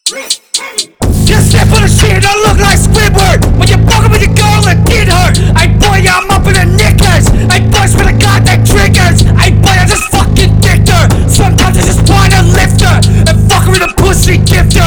Just step on the shit, don't look like Squidward. When you're fucking with your girl, it did hurt. Ay boy, I'm up in the knickers. Ay boy, swear to God, that triggers. Ay boy, I just fucking dicked her. Sometimes I just wanna lift her and fuck her with a pussy gifter.